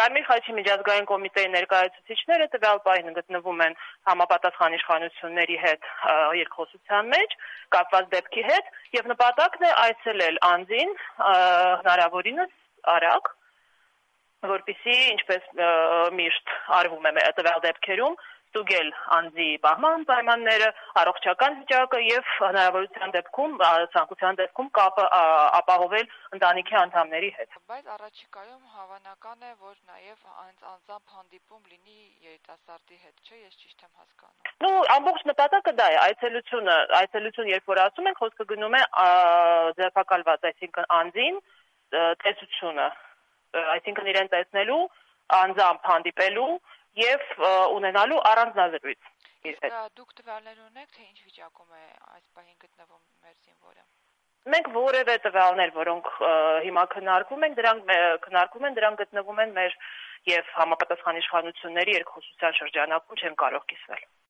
Կարմիր խաչի միջազգային կոմիտեի ներկայացուցիչները տվյալ պահին գտնվում են համապատասխան իշխանությունների հետ երկխոսության մեջ, կապված դեպքի հետ, եւ նպատակն է այցելել անձին հնարավորինս արագ, որպեսզի ինչպես միշտ արվում է տվյալ դեպքերում, ստուգել անձի պահման պայմանները, առողջական վիճակը եւ հնարավորության դեպքում, ցանկության դեպքում կապը ապահովել ընտանիքի անդամների հետ։ Բայց առաջիկայում հավանական է, որ նաեւ անձամբ հանդիպում լինի երիտասարդի հետ, չէ՞, ես ճիշտ եմ հասկանում։ Ամբողջ նպատակը դա է, այցելություն երբ որ ասում ենք, խոսքը գնում է ձերբակալված, այսինքն անձին տեսությունը, այսինքն իրեն տեսնելու, անձամբ հանդիպելու եւ ունենալու առանձնազրույց։ Իսկ դուք տվյալներ ունեք, թե ինչ վիճակում է այս պահին գտնվում մեր զինվորը։ Մենք որևէ տվյալներ, որոնք հիմա քննարկվում են, դրանք գտնվում են մեր եւ համապատասխան իշխանությունների երկխոսության շրջանակում չեն կարող կիսվել։